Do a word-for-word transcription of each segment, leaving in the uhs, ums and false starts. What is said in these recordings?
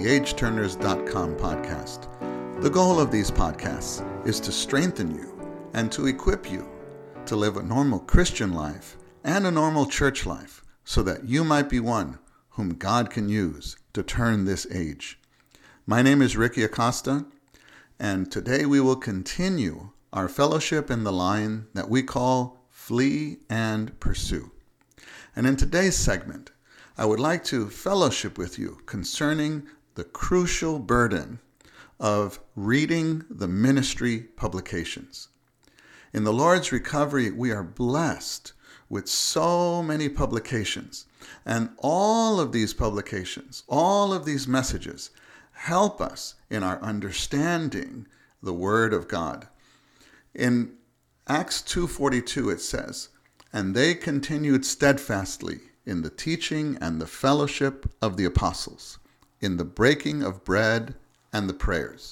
age turners dot com podcast. The goal of these podcasts is to strengthen you and to equip you to live a normal Christian life and a normal church life so that you might be one whom God can use to turn this age. My name is Ricky Acosta, and today we will continue our fellowship in the line that we call Flee and Pursue. And in today's segment, I would like to fellowship with you concerning the crucial burden of reading the ministry publications. In the Lord's Recovery, we are blessed with so many publications, and all of these publications, all of these messages help us in our understanding the Word of God. In Acts two forty-two it says, "And they continued steadfastly in the teaching and the fellowship of the apostles, in the breaking of bread and the prayers."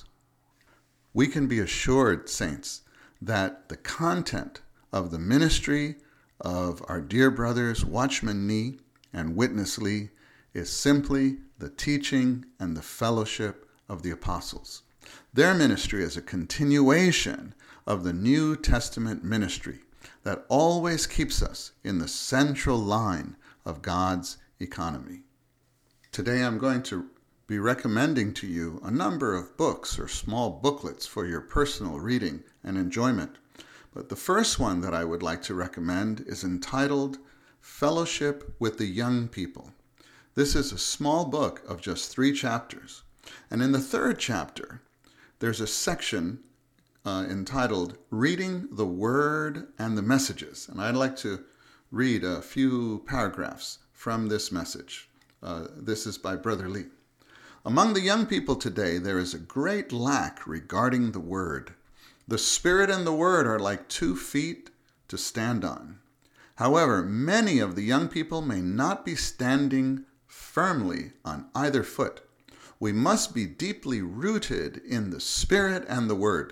We can be assured, saints, that the content of the ministry of our dear brothers Watchman Nee and Witness Lee is simply the teaching and the fellowship of the apostles. Their ministry is a continuation of the New Testament ministry that always keeps us in the central line of God's economy. Today I'm going to be recommending to you a number of books or small booklets for your personal reading and enjoyment. But the first one that I would like to recommend is entitled Fellowship with the Young People. This is a small book of just three chapters. And in the third chapter, there's a section uh, entitled Reading the Word and the Messages. And I'd like to read a few paragraphs from this message. Uh, this is by Brother Lee. "Among the young people today, there is a great lack regarding the Word. The Spirit and the Word are like two feet to stand on. However, many of the young people may not be standing firmly on either foot. We must be deeply rooted in the Spirit and the Word.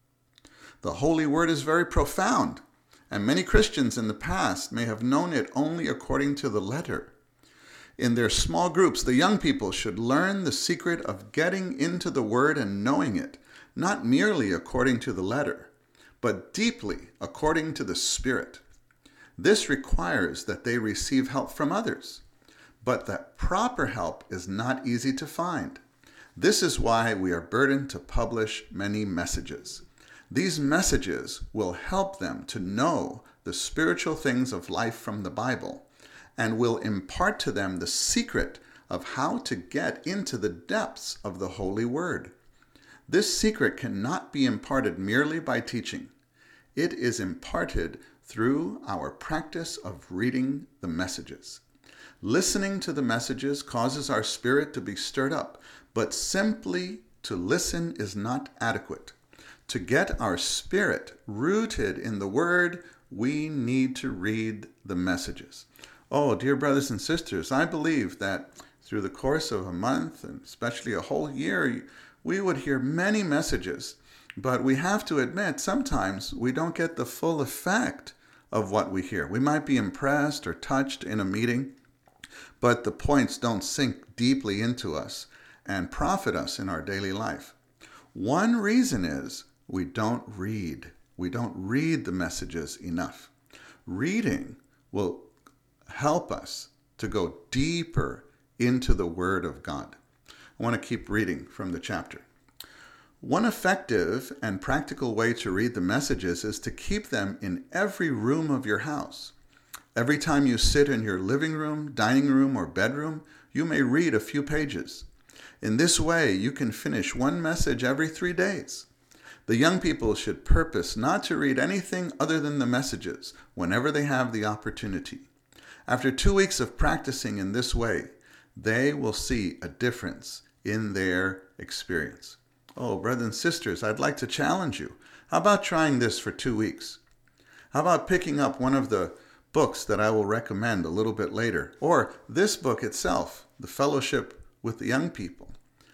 The Holy Word is very profound, and many Christians in the past may have known it only according to the letter. In their small groups, the young people should learn the secret of getting into the Word and knowing it, not merely according to the letter, but deeply according to the Spirit. This requires that they receive help from others, but that proper help is not easy to find. This is why we are burdened to publish many messages. These messages will help them to know the spiritual things of life from the Bible and will impart to them the secret of how to get into the depths of the Holy Word. This secret cannot be imparted merely by teaching. It is imparted through our practice of reading the messages. Listening to the messages causes our spirit to be stirred up, but simply to listen is not adequate. To get our spirit rooted in the Word, we need to read the messages. Oh, dear brothers and sisters, I believe that through the course of a month, and especially a whole year, we would hear many messages, but we have to admit sometimes we don't get the full effect of what we hear. We might be impressed or touched in a meeting, but the points don't sink deeply into us and profit us in our daily life. One reason is we don't read. We don't read the messages enough. Reading will help us to go deeper into the Word of God. I want to keep reading from the chapter. One effective and practical way to read the messages is to keep them in every room of your house. Every time you sit in your living room, dining room, or bedroom, you may read a few pages. In this way, you can finish one message every three days. The young people should purpose not to read anything other than the messages whenever they have the opportunity. After two weeks of practicing in this way, they will see a difference in their experience. Oh, brothers and sisters, I'd like to challenge you. How about trying this for two weeks? How about picking up one of the books that I will recommend a little bit later, or this book itself, The Fellowship with the Young People,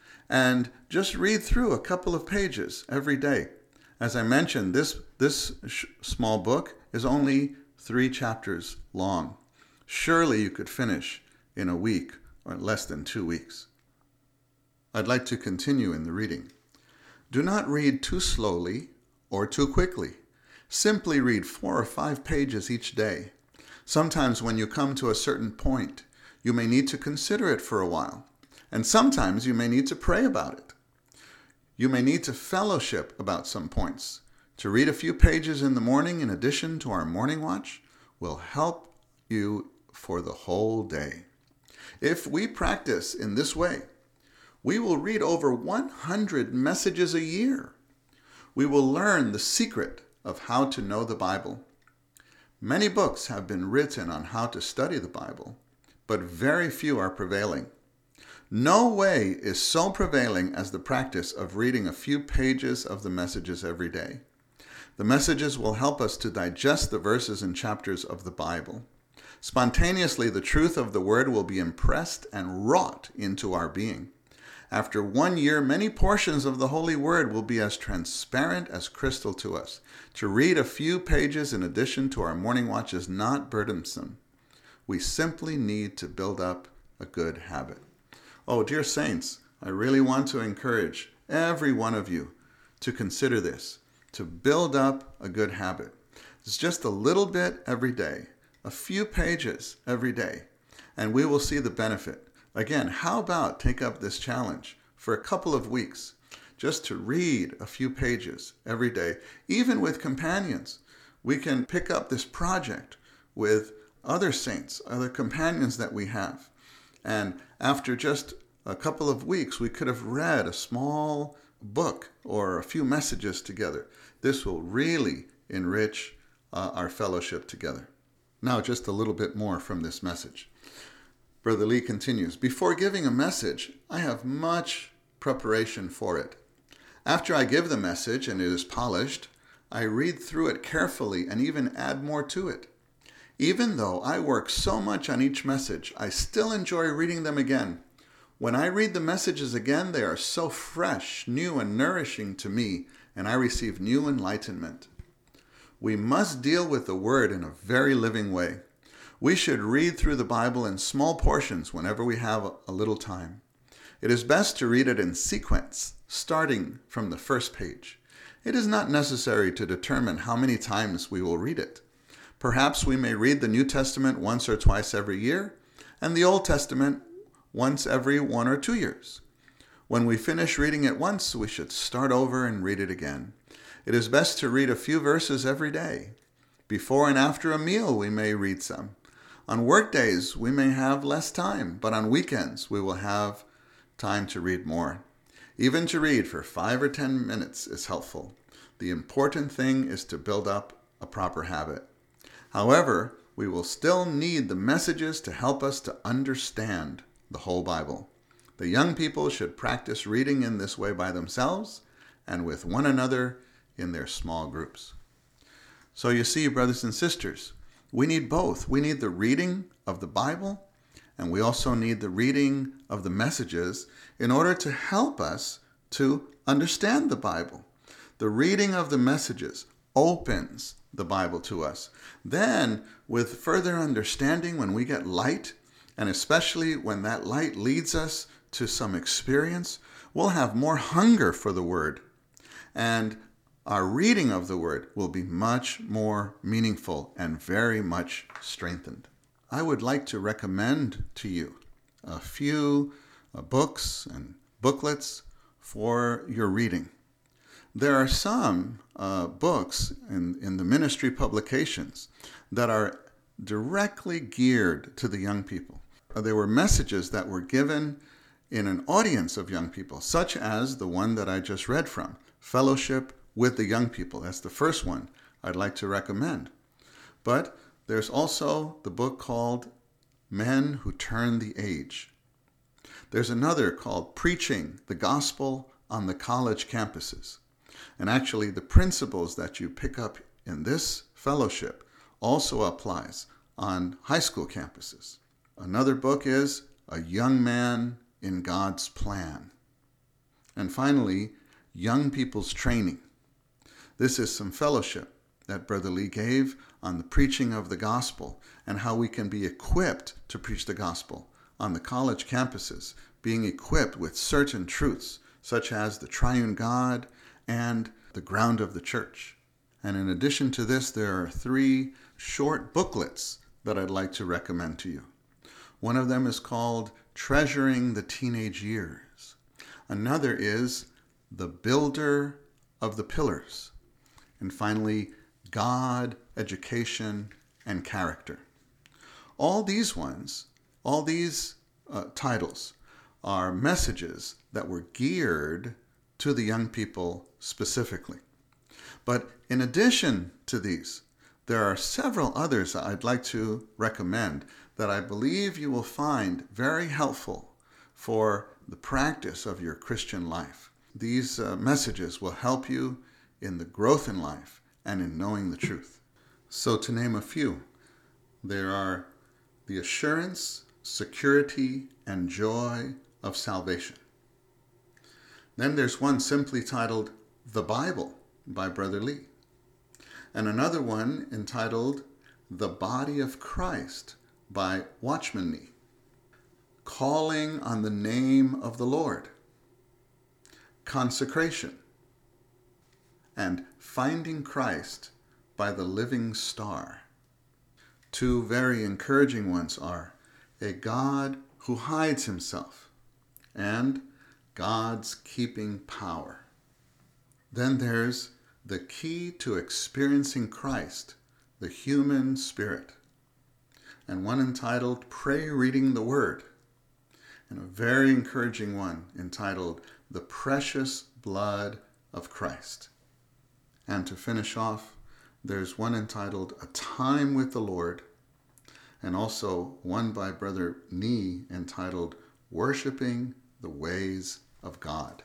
and just read through a couple of pages every day. As I mentioned, this, this sh- small book is only three chapters long. Surely you could finish in a week or less than two weeks. I'd like to continue in the reading. Do not read too slowly or too quickly. Simply read four or five pages each day. Sometimes when you come to a certain point, you may need to consider it for a while, and sometimes you may need to pray about it. You may need to fellowship about some points. To read a few pages in the morning in addition to our morning watch will help you for the whole day. If we practice in this way, we will read over one hundred messages a year. We will learn the secret of how to know the Bible. Many books have been written on how to study the Bible, but very few are prevailing. No way is so prevailing as the practice of reading a few pages of the messages every day. The messages will help us to digest the verses and chapters of the Bible. Spontaneously, the truth of the Word will be impressed and wrought into our being. After one year, many portions of the Holy Word will be as transparent as crystal to us. To read a few pages in addition to our morning watch is not burdensome. We simply need to build up a good habit. Oh, dear saints, I really want to encourage every one of you to consider this, to build up a good habit. It's just a little bit every day, a few pages every day, and we will see the benefit. Again, how about take up this challenge for a couple of weeks, just to read a few pages every day, even with companions. We can pick up this project with other saints, other companions that we have. And after just a couple of weeks, we could have read a small book or a few messages together. This will really enrich uh, our fellowship together. Now, just a little bit more from this message. Brother Lee continues, before giving a message, I have much preparation for it. After I give the message and it is polished, I read through it carefully and even add more to it. Even though I work so much on each message, I still enjoy reading them again. When I read the messages again, they are so fresh, new, and nourishing to me, and I receive new enlightenment. We must deal with the Word in a very living way. We should read through the Bible in small portions whenever we have a little time. It is best to read it in sequence, starting from the first page. It is not necessary to determine how many times we will read it. Perhaps we may read the New Testament once or twice every year, and the Old Testament once every one or two years. When we finish reading it once, we should start over and read it again. It is best to read a few verses every day. Before and after a meal, we may read some. On work days, we may have less time, but on weekends, we will have time to read more. Even to read for five or ten minutes is helpful. The important thing is to build up a proper habit. However, we will still need the messages to help us to understand the whole Bible. The young people should practice reading in this way by themselves and with one another in their small groups. So you see, brothers and sisters, we need both. We need the reading of the Bible, and we also need the reading of the messages in order to help us to understand the Bible. The reading of the messages opens the Bible to us. Then, with further understanding, when we get light, and especially when that light leads us to some experience, we'll have more hunger for the Word. And our reading of the Word will be much more meaningful and very much strengthened. I would like to recommend to you a few uh, books and booklets for your reading. There are some uh, books in, in the ministry publications that are directly geared to the young people. Uh, there were messages that were given in an audience of young people, such as the one that I just read from, Fellowship with the Young People. That's the first one I'd like to recommend. But there's also the book called Men Who Turn the Age. There's another called Preaching the Gospel on the College Campuses. And actually, the principles that you pick up in this fellowship also applies on high school campuses. Another book is A Young Man in God's Plan. And finally, Young People's Training. This is some fellowship that Brother Lee gave on the preaching of the gospel and how we can be equipped to preach the gospel on the college campuses being equipped with certain truths, such as the triune God and the ground of the church. And in addition to this, there are three short booklets that I'd like to recommend to you. One of them is called Treasuring the Teenage Years. Another is The Builder of the Pillars. And finally, God, Education, and Character. All these ones, all these uh, titles are messages that were geared to the young people specifically. But in addition to these, there are several others I'd like to recommend that I believe you will find very helpful for the practice of your Christian life. These uh, messages will help you in the growth in life and in knowing the truth. So to name a few, there are The Assurance, Security, and Joy of Salvation. Then there's one simply titled The Bible by Brother Lee. And another one entitled The Body of Christ by Watchman Nee. Calling on the Name of the Lord. Consecration. And Finding Christ by the Living Star. Two very encouraging ones are A God Who Hides Himself and God's Keeping Power. Then there's The Key to Experiencing Christ, the Human Spirit, and one entitled Pray Reading the Word, and a very encouraging one entitled The Precious Blood of Christ. And to finish off, there's one entitled A Time with the Lord, and also one by Brother Nee entitled Worshiping the Ways of God.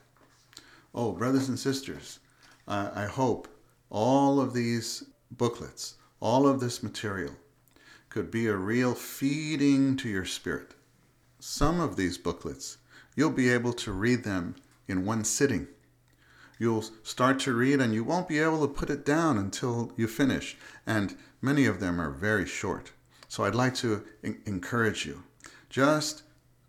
Oh, brothers and sisters, uh, I hope all of these booklets, all of this material could be a real feeding to your spirit. Some of these booklets, you'll be able to read them in one sitting. You'll start to read and you won't be able to put it down until you finish. And many of them are very short. So I'd like to en- encourage you. Just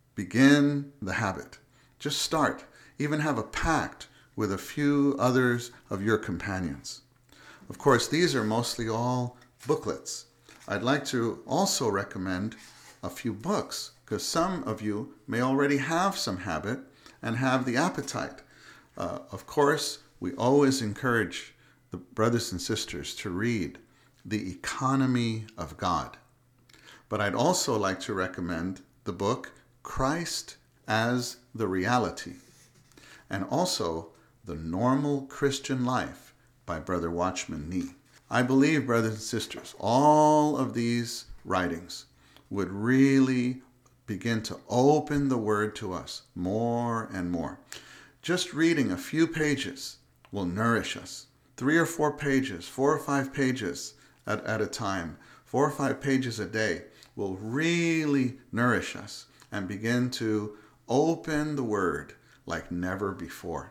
begin the habit. Just start. Even have a pact with a few others of your companions. Of course, these are mostly all booklets. I'd like to also recommend a few books, because some of you may already have some habit and have the appetite. Uh, of course, we always encourage the brothers and sisters to read The Economy of God. But I'd also like to recommend the book Christ as the Reality, and also The Normal Christian Life by Brother Watchman Nee. I believe, brothers and sisters, all of these writings would really begin to open the Word to us more and more. Just reading a few pages will nourish us. Three or four pages, four or five pages at, at a time, four or five pages a day will really nourish us and begin to open the Word like never before.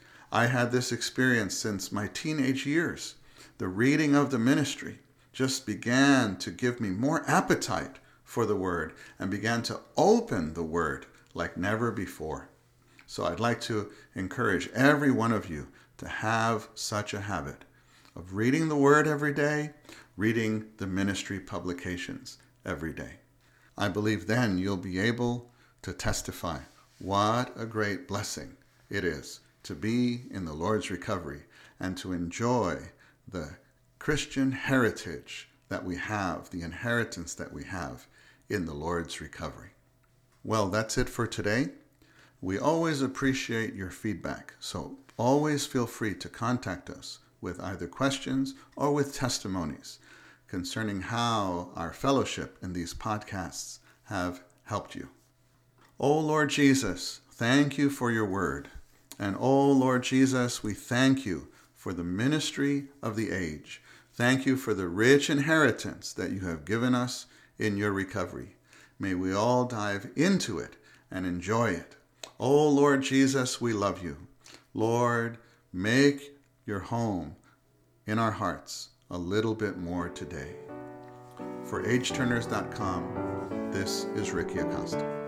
I had this experience since my teenage years. The reading of the ministry just began to give me more appetite for the Word and began to open the Word like never before. So I'd like to encourage every one of you to have such a habit of reading the Word every day, reading the ministry publications every day. I believe then you'll be able to testify what a great blessing it is to be in the Lord's recovery and to enjoy the Christian heritage that we have, the inheritance that we have in the Lord's recovery. Well, that's it for today. We always appreciate your feedback, so always feel free to contact us with either questions or with testimonies concerning how our fellowship in these podcasts have helped you. Oh Lord Jesus, thank you for your word. And oh Lord Jesus, we thank you for the ministry of the age. Thank you for the rich inheritance that you have given us in your recovery. May we all dive into it and enjoy it. Oh Lord Jesus, we love you. Lord, make your home in our hearts a little bit more today. For age turners dot com, this is Ricky Acosta.